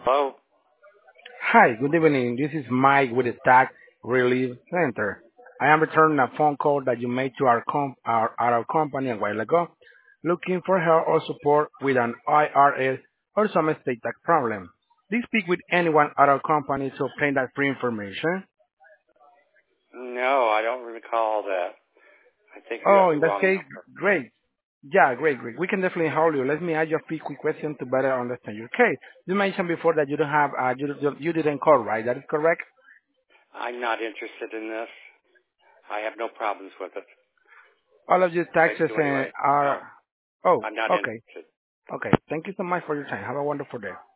Hello? Hi, good evening. This is Mike with the Tax Relief Center. I am returning a phone call that you made to our company a while ago, looking for help or support with an IRS or some estate tax problem. Please speak with anyone at our company to obtain that free information. No, I don't recall that. I think you got Oh, the in that wrong case, number. great. Yeah, great. We can definitely help you. Let me ask you a few quick questions to better understand your case. You mentioned before that you don't have, you didn't call, right? That is correct? I'm not interested in this. I have no problems with it. All of your Thank taxes you anyway. No, are. Oh, I'm not okay. interested. Okay. Thank you so much for your time. Have a wonderful day.